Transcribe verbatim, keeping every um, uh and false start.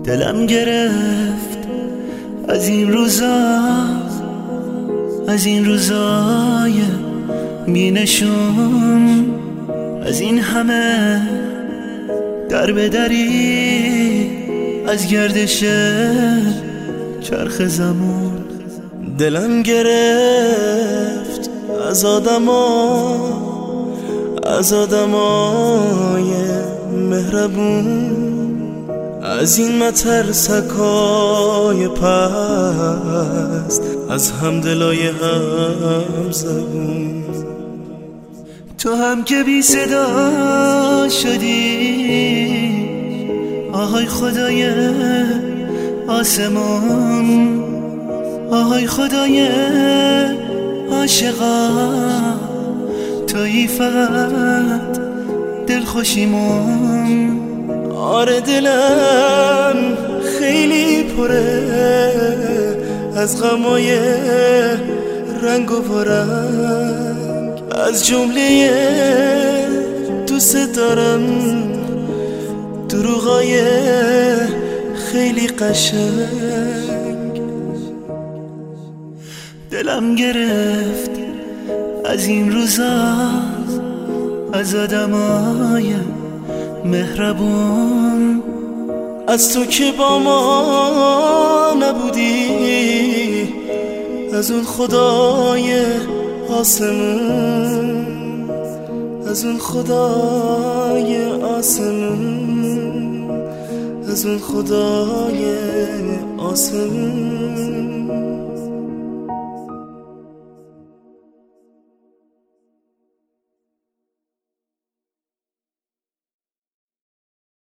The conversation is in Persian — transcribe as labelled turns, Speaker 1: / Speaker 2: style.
Speaker 1: دلم گرفت از این روزا، از این روزای بینشون، از این همه در به دری، از گردش چرخ زمان. دلم گرفت از آدما، از آدمای مهربون، از این مترسکای پست، از همدلای هم زبون. تو هم که بی صدا شدی، آهای خدای آسمان، آهای خدای عاشقا، تویی فقط دلخوشیمون. آره دلم خیلی پره از غمای رنگ و رنگ، از جمله دوست دارم دروغای خیلی قشنگ. دلم گرفت از این روزا، از آدمای مهربون، از تو که با ما نبودی، از اون خدای آسمون، از اون خدای آسمون، از اون خدای آسمون.